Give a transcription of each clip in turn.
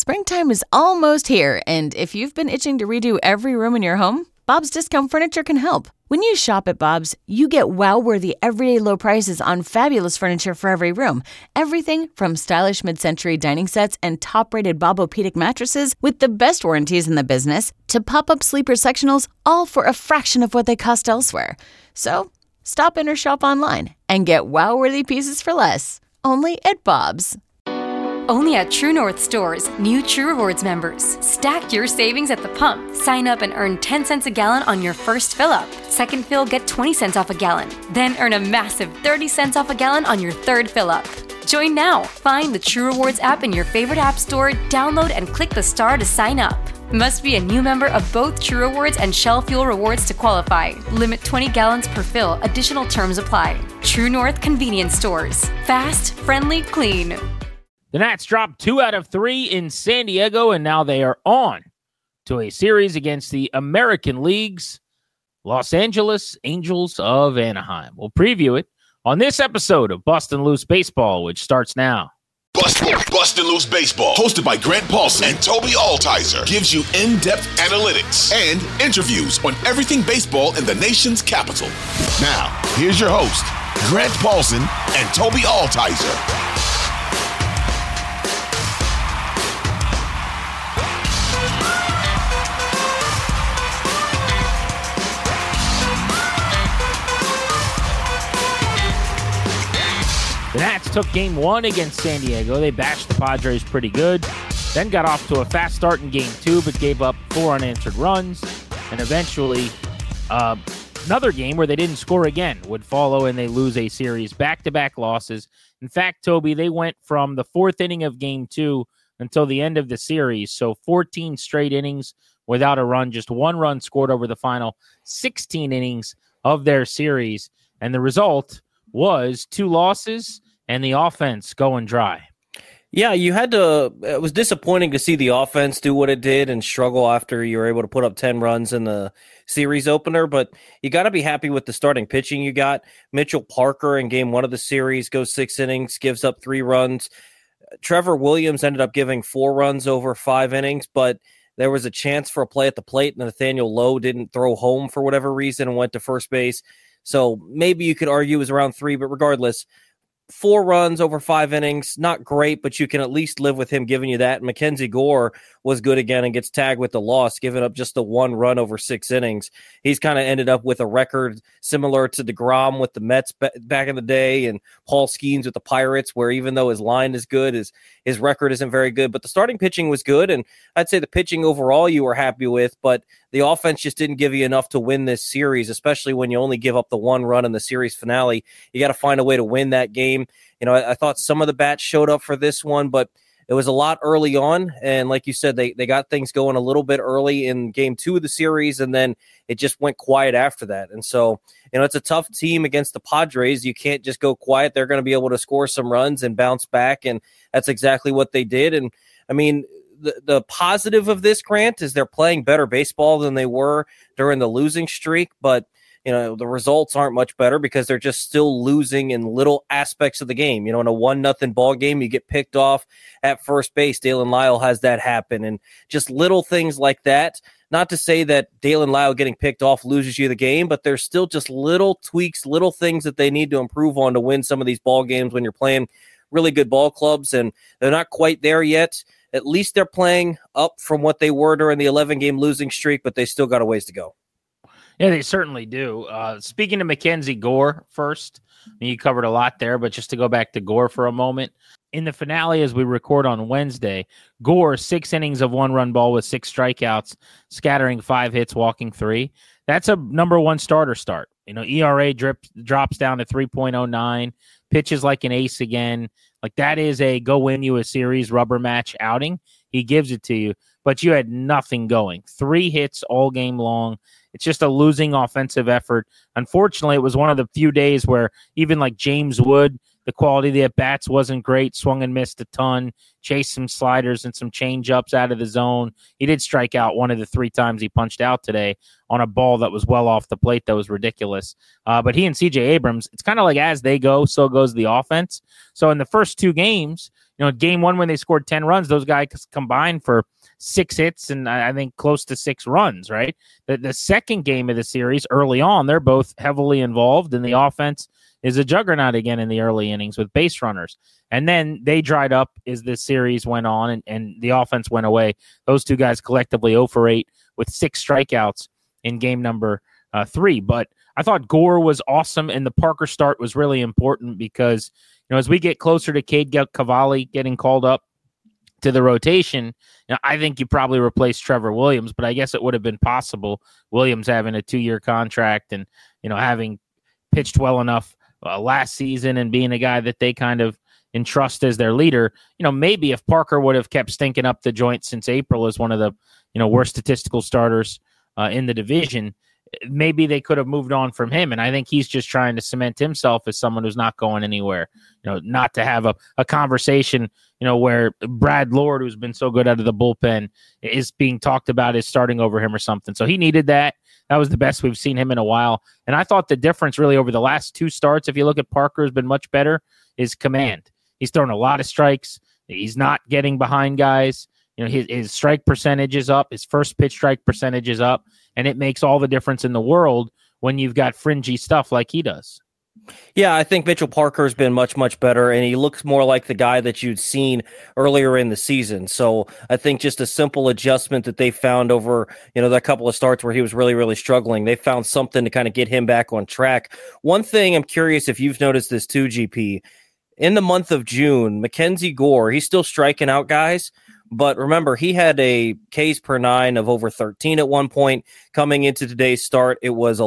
Springtime is almost here, and if you've been itching to redo every room in your home, Bob's Discount Furniture can help. When you shop at Bob's, you get wow-worthy everyday low prices on fabulous furniture for every room. Everything from stylish mid-century dining sets and top-rated Bobopedic mattresses with the best warranties in the business to pop-up sleeper sectionals, all for a fraction of what they cost elsewhere. So, stop in or shop online and get wow-worthy pieces for less. Only at Bob's. Only at True North stores, new True Rewards members. Stack your savings at the pump. Sign up and earn 10 cents a gallon on your first fill-up. Second fill, get 20 cents off a gallon. Then earn a massive 30 cents off a gallon on your third fill-up. Join now. Find the True Rewards app in your favorite app store, download and click the star to sign up. Must be a new member of both True Rewards and Shell Fuel Rewards to qualify. Limit 20 gallons per fill. Additional terms apply. True North Convenience Stores. Fast, friendly, clean. The Nats dropped 2 out of 3 in San Diego, and now they are on to a series against the American League's Los Angeles Angels of Anaheim. We'll preview it on this episode of Bustin' Loose Baseball, which starts now. Bustin' Loose Baseball, hosted by Grant Paulson and Toby Altizer, gives you in-depth analytics and interviews on everything baseball in the nation's capital. Now, here's your host, Grant Paulson and Toby Altizer. The Nats took Game 1 against San Diego. They bashed the Padres pretty good, then got off to a fast start in Game 2, but gave up 4 unanswered runs, and eventually another game where they didn't score again would follow, and they lose a series. Back-to-back losses. In fact, Toby, they went from the 4th inning of Game 2 until the end of the series, so 14 straight innings without a run, just 1 run scored over the final 16 innings of their series, and the result was 2 losses and the offense going dry. Yeah, it was disappointing to see the offense do what it did and struggle after you were able to put up 10 runs in the series opener, but you got to be happy with the starting pitching you got. Mitchell Parker in Game 1 of the series goes 6 innings, gives up 3 runs. Trevor Williams ended up giving 4 runs over 5 innings, but there was a chance for a play at the plate, and Nathaniel Lowe didn't throw home for whatever reason and went to first base. So maybe you could argue it was around 3, but regardless, 4 runs over 5 innings, not great, but you can at least live with him giving you that. Mackenzie Gore was good again and gets tagged with the loss, giving up just the 1 run over 6 innings. He's kind of ended up with a record similar to DeGrom with the Mets back in the day and Paul Skeens with the Pirates, where even though his line is good, his record isn't very good. But the starting pitching was good, and I'd say the pitching overall you were happy with, but the offense just didn't give you enough to win this series, especially when you only give up the 1 run in the series finale. You got to find a way to win that game. You know, I thought some of the bats showed up for this one, but it was a lot early on. And like you said, they got things going a little bit early in Game 2 of the series, and then it just went quiet after that. And so, you know, it's a tough team against the Padres. You can't just go quiet. They're going to be able to score some runs and bounce back, and that's exactly what they did. And, I mean, the positive of this, Grant, is they're playing better baseball than they were during the losing streak, but you know, the results aren't much better because they're just still losing in little aspects of the game. You know, in a 1-0 ball game, you get picked off at first base. Dalen Lyle has that happen, and just little things like that. Not to say that Dalen Lyle getting picked off loses you the game, but there's still just little tweaks, little things that they need to improve on to win some of these ball games when you're playing really good ball clubs, and they're not quite there yet. At least they're playing up from what they were during the 11-game losing streak, but they still got a ways to go. Yeah, they certainly do. Speaking of Mackenzie Gore first, I mean, you covered a lot there, but just to go back to Gore for a moment. In the finale, as we record on Wednesday, Gore, 6 innings of 1-run ball with 6 strikeouts, scattering 5 hits, walking 3. That's a number 1 starter start. You know, ERA drops down to 3.09, pitches like an ace again. Like, that is a go win you a series rubber match outing. He gives it to you, but you had nothing going. 3 hits all game long. It's just a losing offensive effort. Unfortunately, it was one of the few days where even like James Wood, the quality of the at-bats wasn't great, swung and missed a ton, chased some sliders and some change-ups out of the zone. He did strike out 1 of the 3 times he punched out today on a ball that was well off the plate that was ridiculous. But he and C.J. Abrams, it's kind of like as they go, so goes the offense. So in the first 2 games, game one when they scored 10 runs, those guys combined for 6 hits and I think close to 6 runs, right? The second game of the series, early on, they're both heavily involved, and the offense is a juggernaut again in the early innings with base runners. And then they dried up as the series went on and the offense went away. Those two guys collectively 0 for 8 with 6 strikeouts in game number 3. But I thought Gore was awesome, and the Parker start was really important because, as we get closer to Cade Cavalli getting called up to the rotation, I think you probably replace Trevor Williams, but I guess it would have been possible. Williams having a 2-year contract and, having pitched well enough last season and being a guy that they kind of entrust as their leader, maybe if Parker would have kept stinking up the joint since April as one of the, worst statistical starters in the division, maybe they could have moved on from him. And I think he's just trying to cement himself as someone who's not going anywhere, not to have a conversation, where Brad Lord, who's been so good out of the bullpen, is being talked about as starting over him or something. So he needed that. That was the best we've seen him in a while. And I thought the difference really over the last 2 starts, if you look at Parker, has been much better, is command. He's thrown a lot of strikes. He's not getting behind guys. His strike percentage is up. His first pitch strike percentage is up. And it makes all the difference in the world when you've got fringy stuff like he does. Yeah, I think Mitchell Parker's been much, much better, and he looks more like the guy that you'd seen earlier in the season. So I think just a simple adjustment that they found over, that couple of starts where he was really, really struggling. They found something to kind of get him back on track. One thing I'm curious if you've noticed this too, GP. In the month of June, Mackenzie Gore, he's still striking out guys, but remember, he had a Ks per 9 of over 13 at one point. Coming into today's start, it was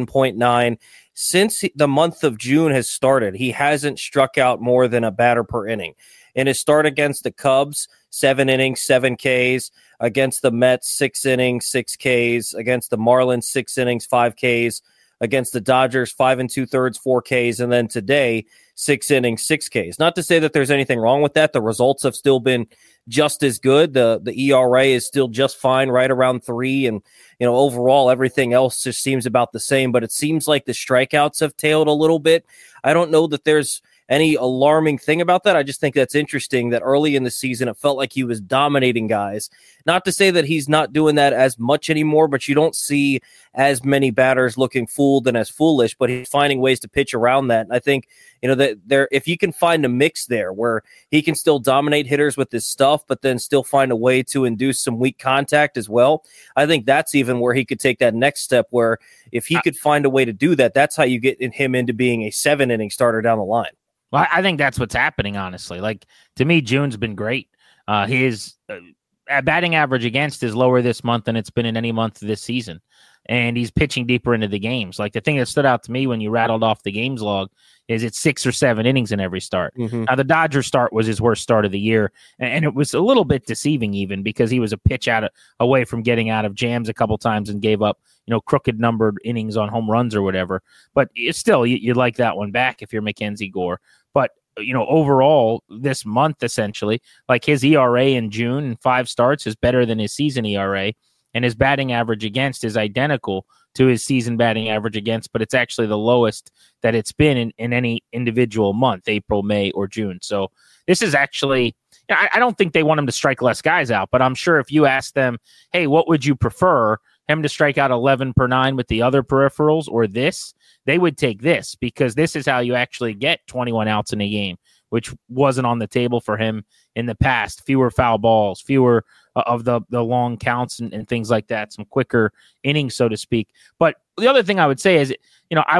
11.9. Since the month of June has started, he hasn't struck out more than a batter per inning. In his start against the Cubs, 7 innings, 7 Ks. Against the Mets, 6 innings, 6 Ks. Against the Marlins, 6 innings, 5 Ks. Against the Dodgers, 5 2/3, 4 Ks. And then today, 6 innings, 6 Ks. Not to say that there's anything wrong with that. The results have still been just as good. The ERA is still just fine, right around 3. And, overall, everything else just seems about the same. But it seems like the strikeouts have tailed a little bit. I don't know that there's any alarming thing about that. I just think that's interesting that early in the season, it felt like he was dominating guys. Not to say that he's not doing that as much anymore, but you don't see as many batters looking fooled and as foolish, but he's finding ways to pitch around that. And I think, that there, if you can find a mix there where he can still dominate hitters with his stuff, but then still find a way to induce some weak contact as well, I think that's even where he could take that next step, where if he could find a way to do that, that's how you get him into being a 7-inning starter down the line. Well, I think that's what's happening, honestly. Like, to me, June's been great. His batting average against is lower this month than it's been in any month this season. And he's pitching deeper into the games. Like, the thing that stood out to me when you rattled off the games log is it's 6 or 7 innings in every start. Mm-hmm. Now, the Dodgers start was his worst start of the year. And it was a little bit deceiving even because he was a pitch away from getting out of jams a couple times and gave up, crooked numbered innings on home runs or whatever. But it's still, you'd like that one back if you're Mackenzie Gore. But, overall, this month, essentially, like his ERA in June in 5 starts is better than his season ERA, and his batting average against is identical to his season batting average against, but it's actually the lowest that it's been in any individual month, April, May, or June. So this is actually, I don't think they want him to strike less guys out, but I'm sure if you ask them, hey, what would you prefer, him to strike out 11 per 9 with the other peripherals or this, they would take this because this is how you actually get 21 outs in a game, which wasn't on the table for him in the past. Fewer foul balls, fewer of the long counts and things like that, some quicker innings, so to speak. But the other thing I would say is, I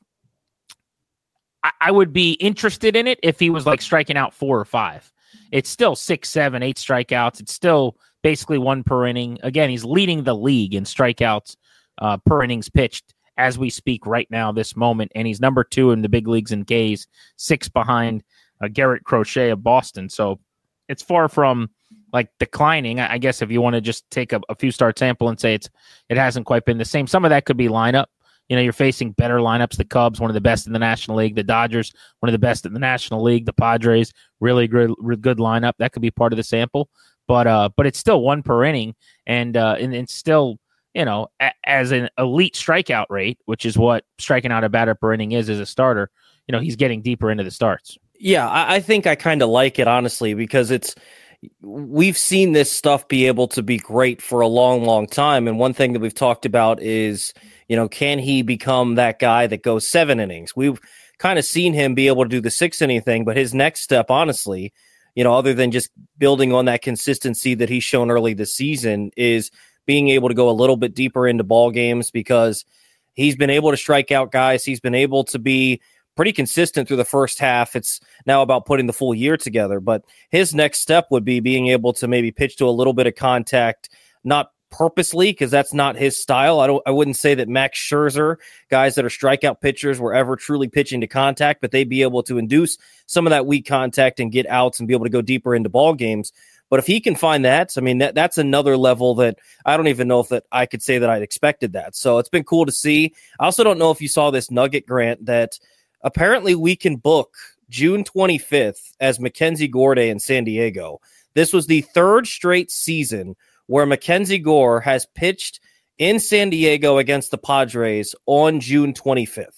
would be interested in it if he was like striking out 4 or 5. It's still 6, 7, 8 strikeouts. It's still basically 1 per inning. Again, he's leading the league in strikeouts per innings pitched as we speak right now, this moment. And he's number 2 in the big leagues in Ks, 6 behind Garrett Crochet of Boston. So it's far from like declining. I guess if you want to just take a few start sample and say it hasn't quite been the same. Some of that could be lineup. You're facing better lineups. The Cubs, one of the best in the National League. The Dodgers, one of the best in the National League. The Padres, really good lineup. That could be part of the sample. But it's still 1 per inning, and it's still, as an elite strikeout rate, which is what striking out a batter per inning is as a starter, he's getting deeper into the starts. Yeah, I think I kind of like it, honestly, because we've seen this stuff be able to be great for a long, long time. And one thing that we've talked about is, can he become that guy that goes 7 innings? We've kind of seen him be able to do the 6-inning thing, but his next step, honestly, other than just building on that consistency that he's shown early this season, is being able to go a little bit deeper into ball games, because he's been able to strike out guys. He's been able to be pretty consistent through the first half. It's now about putting the full year together, but his next step would be being able to maybe pitch to a little bit of contact, not purposely, because that's not his style. I wouldn't say that Max Scherzer, guys that are strikeout pitchers, were ever truly pitching to contact, but they'd be able to induce some of that weak contact and get outs and be able to go deeper into ball games. But if he can find that, I mean, that's another level that I don't even know if that I could say that I'd expected that. So it's been cool to see. I also don't know if you saw this nugget, Grant, that apparently we can book June 25th as Mackenzie Gore Day in San Diego. This was the 3rd straight season where Mackenzie Gore has pitched in San Diego against the Padres on June 25th.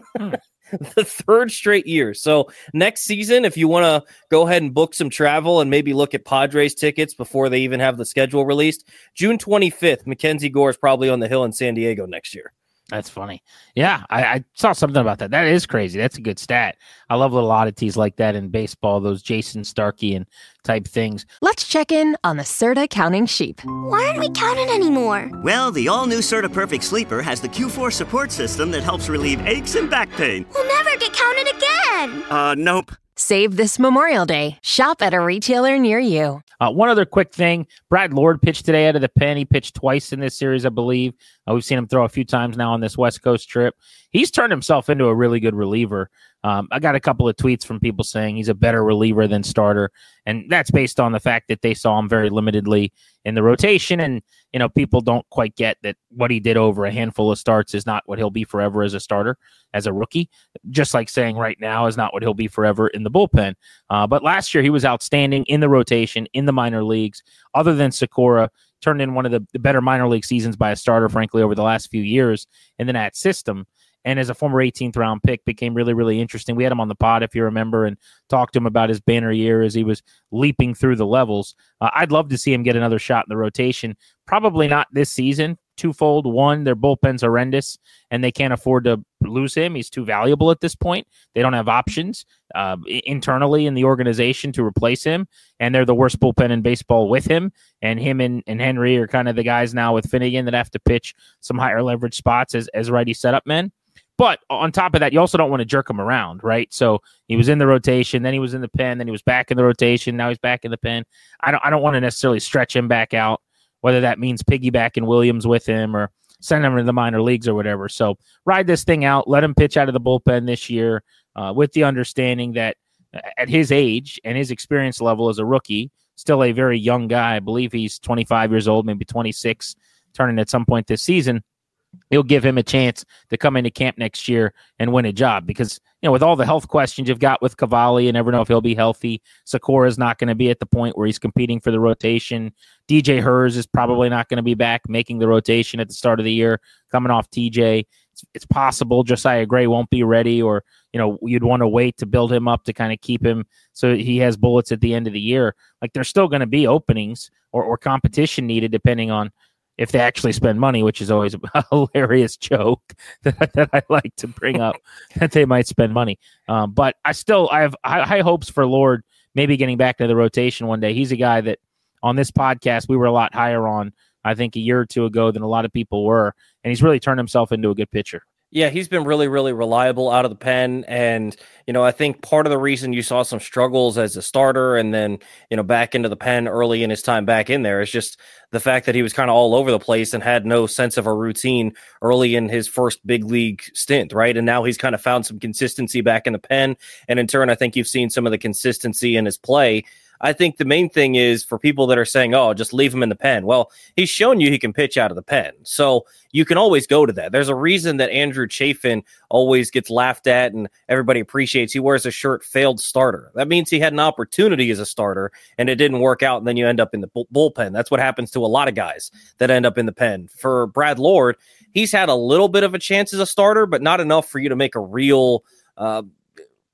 The 3rd straight year. So next season, if you want to go ahead and book some travel and maybe look at Padres tickets before they even have the schedule released, June 25th, Mackenzie Gore is probably on the hill in San Diego next year. That's funny. Yeah, I saw something about that. That is crazy. That's a good stat. I love little oddities like that in baseball, those Jason Starkey type things. Let's check in on the Serta counting sheep. Why aren't we counting anymore? Well, the all-new Serta Perfect Sleeper has the Q4 support system that helps relieve aches and back pain. We'll never get counted again. Nope. Save this Memorial Day. Shop at a retailer near you. One other quick thing. Brad Lord pitched today out of the pen. He pitched twice in this series, I believe. We've seen him throw a few times now on this West Coast trip. He's turned himself into a really good reliever. I got a couple of tweets from people saying he's a better reliever than starter, and that's based on the fact that they saw him very limitedly in the rotation, and people don't quite get that what he did over a handful of starts is not what he'll be forever as a starter, as a rookie, just like saying right now is not what he'll be forever in the bullpen. But last year he was outstanding in the rotation, in the minor leagues, other than Sakura, turned in one of the better minor league seasons by a starter, frankly, over the last few years in the Nat system. And as a former 18th round pick, became really, really interesting. We had him on the pod, if you remember, and talked to him about his banner year as he was leaping through the levels. I'd love to see him get another shot in the rotation. Probably not this season. Twofold. One, their bullpen's horrendous, and they can't afford to lose him. He's too valuable at this point. They don't have options internally in the organization to replace him, and they're the worst bullpen in baseball with him. And him and Henry are kind of the guys now with Finnegan that have to pitch some higher leverage spots as righty setup men. But on top of that, you also don't want to jerk him around, right? So he was in the rotation, then he was in the pen, then he was back in the rotation, now he's back in the pen. I don't want to necessarily stretch him back out, whether that means piggybacking Williams with him or send him to the minor leagues or whatever. So ride this thing out, let him pitch out of the bullpen this year with the understanding that at his age and his experience level as a rookie, still a very young guy. I believe he's 25 years old, maybe 26, turning at some point this season. It'll give him a chance to come into camp next year and win a job because, with all the health questions you've got with Cavalli, you never know if he'll be healthy. Sakura's not going to be at the point where he's competing for the rotation. DJ Hers is probably not going to be back making the rotation at the start of the year, coming off TJ. It's possible Josiah Gray won't be ready, or, you'd want to wait to build him up to kind of keep him so he has bullets at the end of the year. Like, there's still going to be openings or competition needed depending on if they actually spend money, which is always a hilarious joke that I like to bring up, that they might spend money. But I have high hopes for Lord maybe getting back to the rotation one day. He's a guy that on this podcast we were a lot higher on, I think, a year or two ago than a lot of people were, and he's really turned himself into a good pitcher. Yeah, he's been really, really reliable out of the pen. And, I think part of the reason you saw some struggles as a starter and then, back into the pen early in his time back in there is just the fact that he was kind of all over the place and had no sense of a routine early in his first big league stint, right? And now he's kind of found some consistency back in the pen. And in turn, I think you've seen some of the consistency in his play. I think the main thing is for people that are saying, oh, just leave him in the pen. Well, he's shown you he can pitch out of the pen. So you can always go to that. There's a reason that Andrew Chafin always gets laughed at and everybody appreciates. He wears a shirt, failed starter. That means he had an opportunity as a starter and it didn't work out. And then you end up in the bullpen. That's what happens to a lot of guys that end up in the pen. For Brad Lord, he's had a little bit of a chance as a starter, but not enough for you to make a real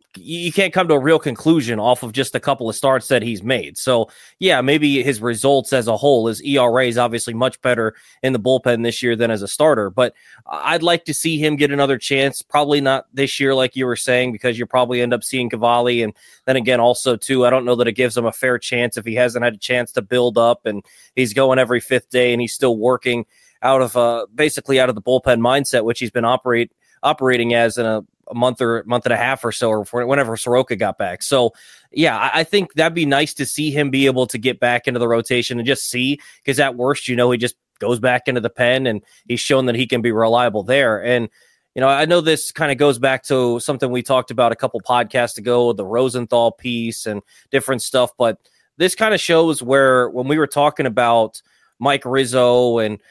you can't come to a real conclusion off of just a couple of starts that he's made. So, yeah, maybe his results as a whole, his ERA is obviously much better in the bullpen this year than as a starter. But I'd like to see him get another chance. Probably not this year, like you were saying, because you probably end up seeing Cavalli. And then again, also, too, I don't know that it gives him a fair chance if he hasn't had a chance to build up and he's going every fifth day and he's still working out of basically out of the bullpen mindset, which he's been operating as in a month and a half or so, or whenever Soroka got back. So, yeah, I think that'd be nice to see him be able to get back into the rotation and just see, because at worst, he just goes back into the pen and he's shown that he can be reliable there. And, I know this kind of goes back to something we talked about a couple podcasts ago, the Rosenthal piece and different stuff, but this kind of shows where when we were talking about Mike Rizzo, and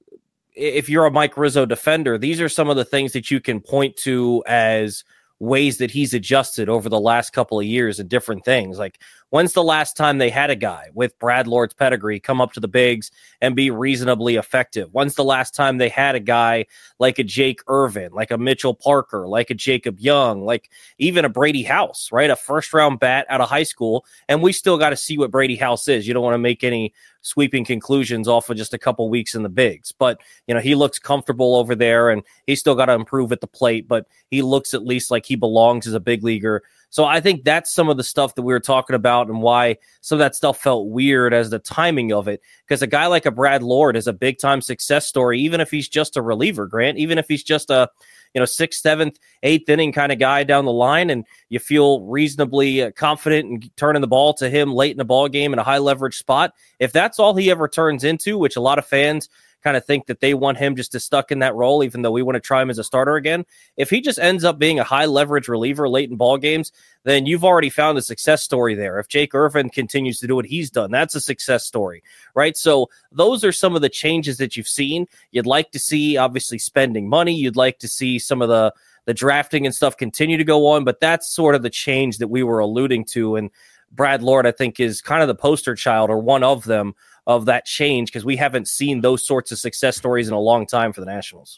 if you're a Mike Rizzo defender, these are some of the things that you can point to as ways that he's adjusted over the last couple of years and different things. Like, when's the last time they had a guy with Brad Lord's pedigree come up to the bigs and be reasonably effective? When's the last time they had a guy like a Jake Irvin, like a Mitchell Parker, like a Jacob Young, like even a Brady House, right? A first-round bat out of high school, and we still got to see what Brady House is. You don't want to make any sweeping conclusions off of just a couple weeks in the bigs. But, he looks comfortable over there, and he's still got to improve at the plate, but he looks at least like he belongs as a big leaguer. So I think that's some of the stuff that we were talking about and why some of that stuff felt weird as the timing of it. Because a guy like a Brad Lord is a big-time success story, even if he's just a reliever, Grant, even if he's just a sixth, seventh, eighth inning kind of guy down the line, and you feel reasonably confident in turning the ball to him late in the ball game in a high leverage spot. If that's all he ever turns into, which a lot of fans kind of think that they want him just to stuck in that role, even though we want to try him as a starter again. If he just ends up being a high leverage reliever late in ball games, then you've already found a success story there. If Jake Irvin continues to do what he's done, that's a success story, right? So those are some of the changes that you've seen. You'd like to see, obviously, spending money. You'd like to see some of the drafting and stuff continue to go on, but that's sort of the change that we were alluding to. And Brad Lord, I think, is kind of the poster child, or one of them, of that change, because we haven't seen those sorts of success stories in a long time for the Nationals.